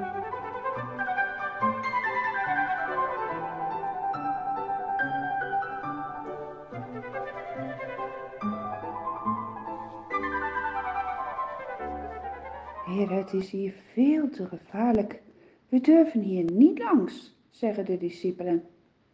Heer, het is hier veel te gevaarlijk. We durven hier niet langs, zeggen de discipelen.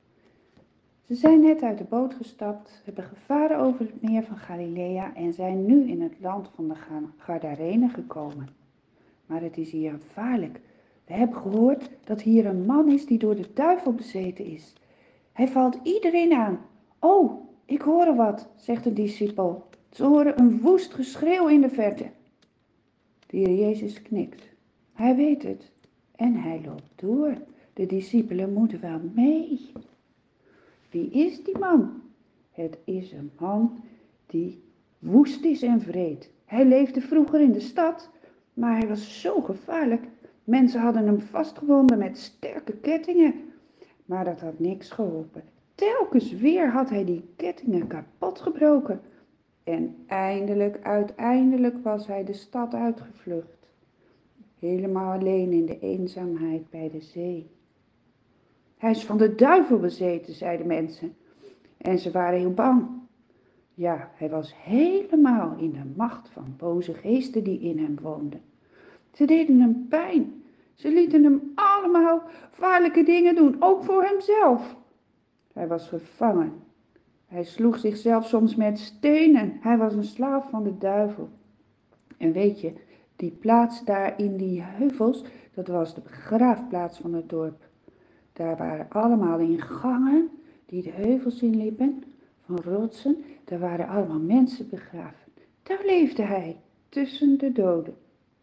Ze zijn net uit de boot gestapt, hebben gevaren over het meer van Galilea en zijn nu in het land van de Gadarenen gekomen. Maar het is hier gevaarlijk. We hebben gehoord dat hier een man is die door de duivel bezeten is. Hij valt iedereen aan. Oh, ik hoor wat, zegt de discipel. Ze horen een woest geschreeuw in de verte. De Heer Jezus knikt. Hij weet het. En hij loopt door. De discipelen moeten wel mee. Wie is die man? Het is een man die woest is en wreed. Hij leefde vroeger in de stad, maar hij was zo gevaarlijk. Mensen hadden hem vastgebonden met sterke kettingen. Maar dat had niks geholpen. Telkens weer had hij die kettingen kapot gebroken. En uiteindelijk was hij de stad uitgevlucht. Helemaal alleen in de eenzaamheid bij de zee. Hij is van de duivel bezeten, zeiden mensen. En ze waren heel bang. Ja, hij was helemaal in de macht van boze geesten die in hem woonden. Ze deden hem pijn. Ze lieten hem allemaal gevaarlijke dingen doen, ook voor hemzelf. Hij was gevangen. Hij sloeg zichzelf soms met stenen. Hij was een slaaf van de duivel. En weet je, die plaats daar in die heuvels, dat was de begraafplaats van het dorp. Daar waren allemaal in gangen die de heuvels inliepen, van rotsen. Daar waren allemaal mensen begraven. Daar leefde hij, tussen de doden.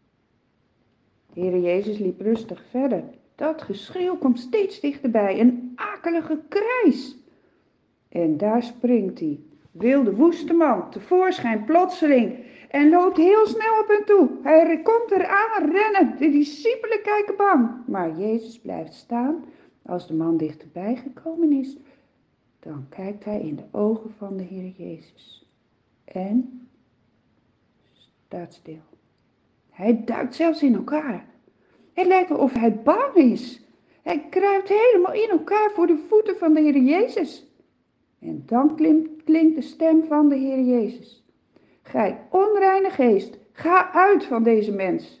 De Heer Jezus liep rustig verder. Dat geschreeuw komt steeds dichterbij, een akelige krijs. En daar springt die wilde woeste man tevoorschijn plotseling en loopt heel snel op hen toe. Hij komt eraan rennen, de discipelen kijken bang. Maar Jezus blijft staan. Als de man dichterbij gekomen is, dan kijkt hij in de ogen van de Heer Jezus. En staat stil. Hij duikt zelfs in elkaar. Het lijkt wel of hij bang is. Hij kruipt helemaal in elkaar voor de voeten van de Heer Jezus. En dan klinkt de stem van de Heer Jezus. Gij onreine geest, ga uit van deze mens.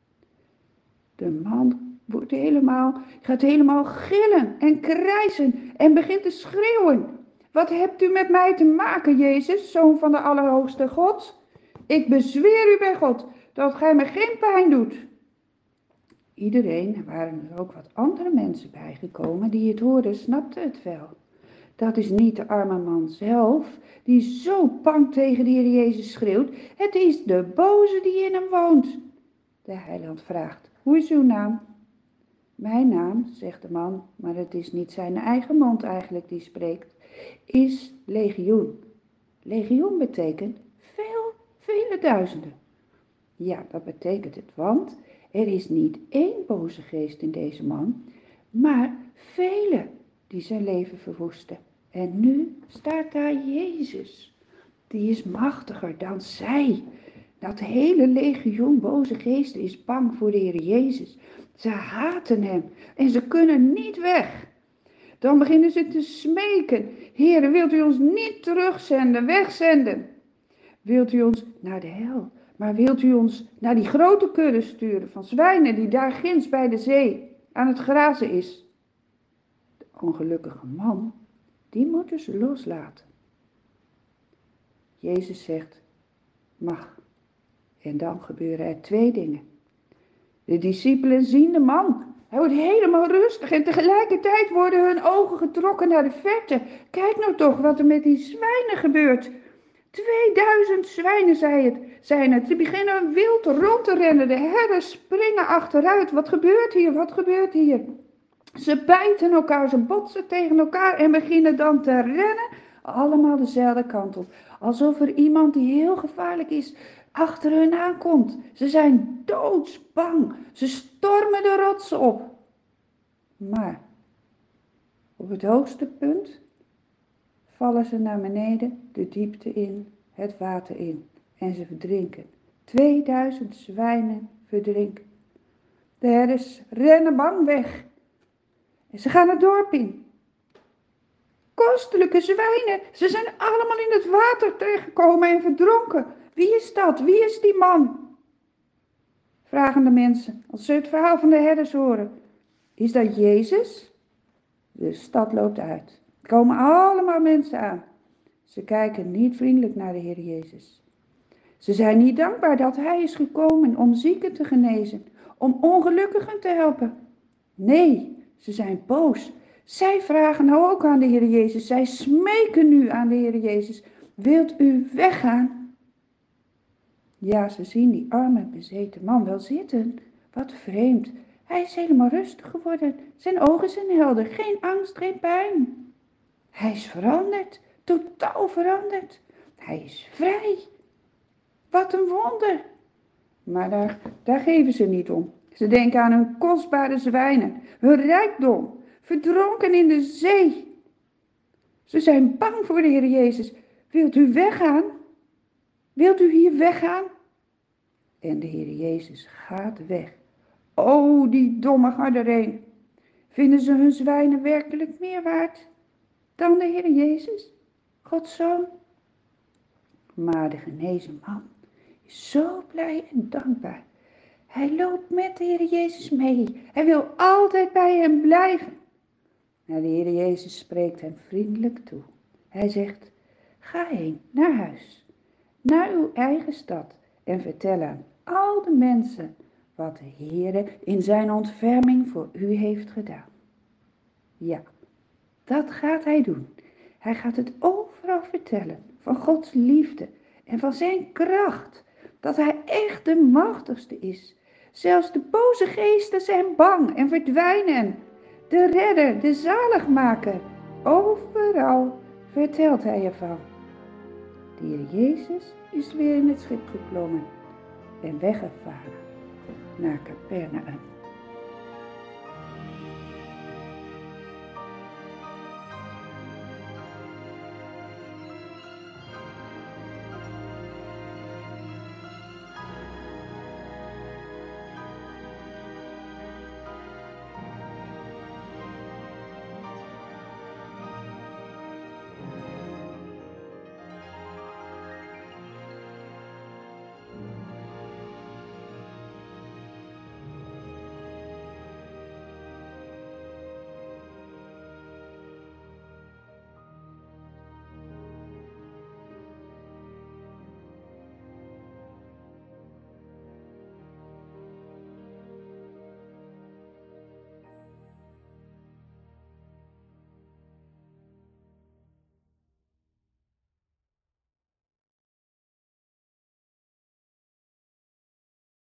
De man gaat helemaal gillen en krijsen en begint te schreeuwen. Wat hebt u met mij te maken, Jezus, zoon van de Allerhoogste God? Ik bezweer u bij God dat gij me geen pijn doet. Iedereen, er waren er ook wat andere mensen bijgekomen die het hoorden, snapte het wel. Dat is niet de arme man zelf, die zo bang tegen de Heer Jezus schreeuwt. Het is de boze die in hem woont. De heiland vraagt, hoe is uw naam? Mijn naam, zegt de man, maar het is niet zijn eigen mond eigenlijk die spreekt, is legioen. Legioen betekent vele duizenden. Ja, dat betekent het, want er is niet één boze geest in deze man, maar vele die zijn leven verwoesten. En nu staat daar Jezus. Die is machtiger dan zij. Dat hele legioen boze geesten is bang voor de Heer Jezus. Ze haten hem en ze kunnen niet weg. Dan beginnen ze te smeken. Heer, wilt u ons niet terugzenden, wegzenden? Wilt u ons naar de hel? Maar wilt u ons naar die grote kudde sturen van zwijnen die daar ginds bij de zee aan het grazen is? De ongelukkige man, die moeten ze loslaten. Jezus zegt, mag. En dan gebeuren er twee dingen. De discipelen zien de man. Hij wordt helemaal rustig en tegelijkertijd worden hun ogen getrokken naar de verte. Kijk nou toch wat er met die zwijnen gebeurt. 2000 zwijnen zijn het. Ze beginnen wild rond te rennen. De herders springen achteruit. Wat gebeurt hier? Wat gebeurt hier? Ze bijten elkaar, ze botsen tegen elkaar en beginnen dan te rennen. Allemaal dezelfde kant op. Alsof er iemand die heel gevaarlijk is achter hun aankomt. Ze zijn doodsbang. Ze stormen de rotsen op. Maar op het hoogste punt vallen ze naar beneden, de diepte in, het water in. En ze verdrinken. 2000 zwijnen verdrinken. De herders rennen bang weg en ze gaan het dorp in. Kostelijke zwijnen, ze zijn allemaal in het water terechtgekomen en verdronken. Wie is dat? Wie is die man? Vragen de mensen als ze het verhaal van de herders horen. Is dat Jezus? De stad loopt uit. Er komen allemaal mensen aan. Ze kijken niet vriendelijk naar de Heer Jezus. Ze zijn niet dankbaar dat Hij is gekomen om zieken te genezen, om ongelukkigen te helpen. Nee, ze zijn boos. Zij vragen nou ook aan de Heer Jezus. Zij smeken nu aan de Heer Jezus. Wilt u weggaan? Ja, ze zien die arme bezeten man wel zitten. Wat vreemd. Hij is helemaal rustig geworden. Zijn ogen zijn helder. Geen angst, geen pijn. Hij is veranderd. Totaal veranderd. Hij is vrij. Wat een wonder. Maar daar geven ze niet om. Ze denken aan hun kostbare zwijnen, hun rijkdom, verdronken in de zee. Ze zijn bang voor de Heer Jezus. Wilt u weggaan? Wilt u hier weggaan? En de Heer Jezus gaat weg. O, die domme gardereen. Vinden ze hun zwijnen werkelijk meer waard dan de Heer Jezus, Gods Zoon? Maar de genezen man is zo blij en dankbaar. Hij loopt met de Heer Jezus mee. Hij wil altijd bij hem blijven. Maar de Heer Jezus spreekt hem vriendelijk toe. Hij zegt, ga heen naar huis, naar uw eigen stad en vertel aan al de mensen wat de Heer in zijn ontferming voor u heeft gedaan. Ja, dat gaat hij doen. Hij gaat het overal vertellen van Gods liefde en van zijn kracht. Dat hij echt de machtigste is. Zelfs de boze geesten zijn bang en verdwijnen. De redder, de zaligmaker. Overal vertelt hij ervan. De Heer Jezus is weer in het schip geklommen en weggevaren naar Capernaum.